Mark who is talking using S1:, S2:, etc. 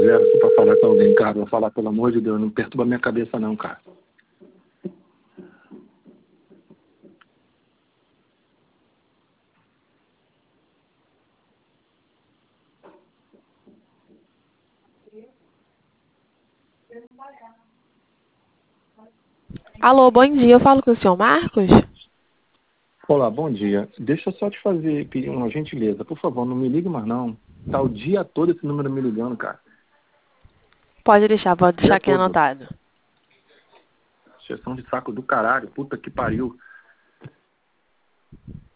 S1: conversa pra falar com alguém, cara. Vou falar, pelo amor de Deus, não perturba minha cabeça não, cara.
S2: Alô, bom dia. Eu falo com o senhor Marcos?
S1: Olá, bom dia. Deixa eu só te pedir uma gentileza. Por favor, não me ligue mais não. Tá o dia todo esse número me ligando, cara.
S2: Pode deixar, pode
S1: O dia
S2: deixar aqui
S1: todo.
S2: anotado.
S1: Sessão de saco do caralho. Puta que pariu.